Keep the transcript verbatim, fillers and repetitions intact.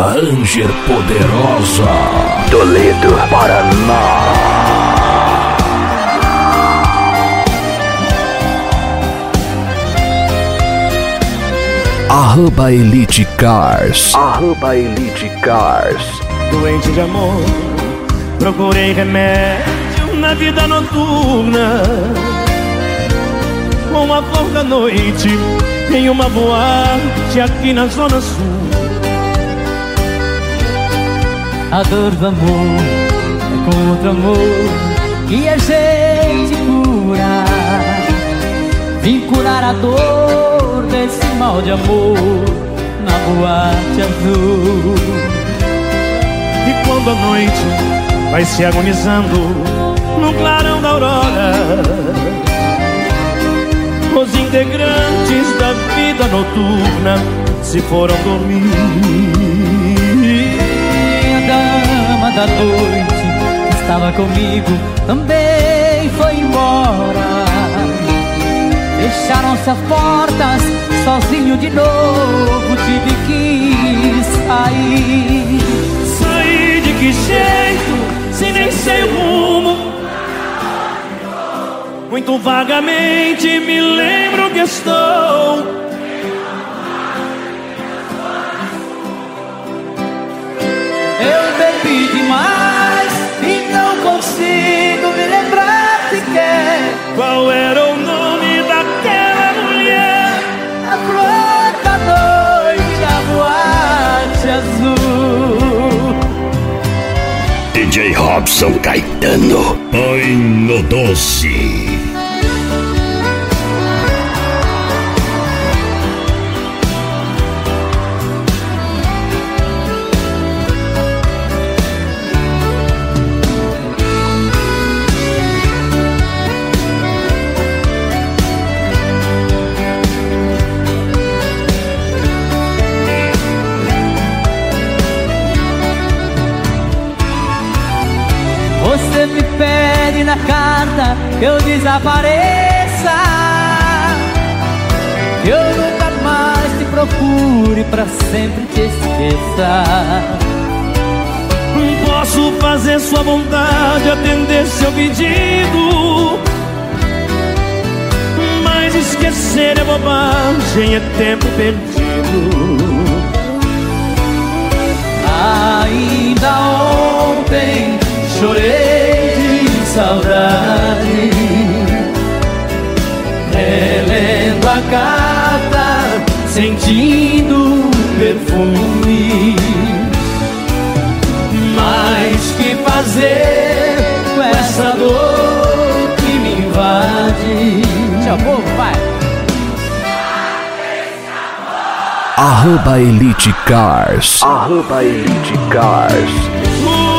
Ranger Poderosa, Toledo, Paraná. Arroba Elite Cars. Arroba Elite Cars. Doente de amor, procurei remédio na vida noturna. Uma flor da noite em uma boate aqui na Zona Sul. A dor do amor é com outro amor que a gente cura. Vim curar a dor desse mal de amor na boate azul. E quando a noite vai se agonizando no clarão da aurora, os integrantes da vida noturna se foram dormir. A dama da noite que estava comigo também foi embora. Fecharam-se as portas, sozinho de novo tive que sair. Sair de que jeito, se nem sei o rumo? Muito vagamente me lembro que estou. Eu bebi demais e não consigo me lembrar sequer Qual era o nome daquela mulher? a flor da noite, a boate azul. D J Robson Caetano, Oi no Doce. Você me pede na carta que eu desapareça, que eu nunca mais te procure, pra sempre te esqueça. Posso fazer sua vontade, atender seu pedido, mas esquecer é bobagem, é tempo perdido. Ainda ontem chorei de saudade, relendo a carta, sentindo o perfume. Mas que fazer com essa dor que me invade? Tchau, povo, vai! Arroba Elite Cars. Arroba Elite Cars.